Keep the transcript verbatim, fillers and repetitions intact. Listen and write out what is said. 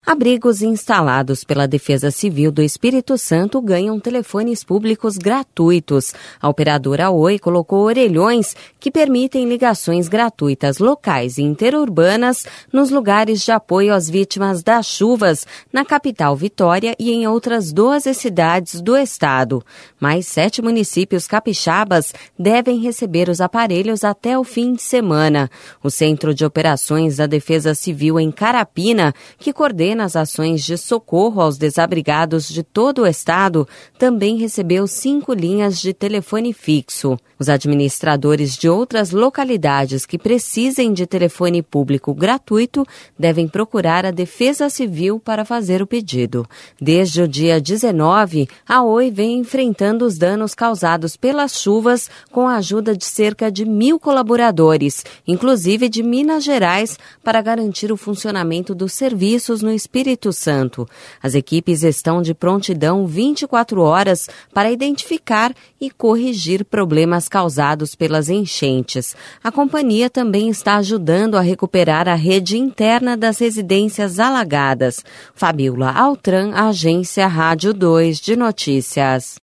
Abrigos instalados pela Defesa Civil do Espírito Santo ganham telefones públicos gratuitos. A operadora Oi colocou orelhões que permitem ligações gratuitas locais e interurbanas nos lugares de apoio às vítimas das chuvas, na capital Vitória e em outras doze cidades do estado. Mais sete municípios capixabas devem receber os aparelhos até o fim de semana. O Centro de Operações da Defesa Civil em Carapina, que coordena as ações de socorro aos desabrigados de todo o estado, também recebeu cinco linhas de telefone fixo. Os administradores de outras localidades que precisem de telefone público gratuito devem procurar a Defesa Civil para fazer o pedido. Desde o dia dezenove, a Oi vem enfrentando os danos causados pelas chuvas com a ajuda de cerca de mil colaboradores, inclusive de Minas Gerais, para garantir o funcionamento dos serviços no Espírito Santo. As equipes estão de prontidão vinte e quatro horas para identificar e corrigir problemas causados pelas enchentes. A companhia também está ajudando a recuperar a rede interna das residências alagadas. Fabiola Altran, Agência Rádio dois de Notícias.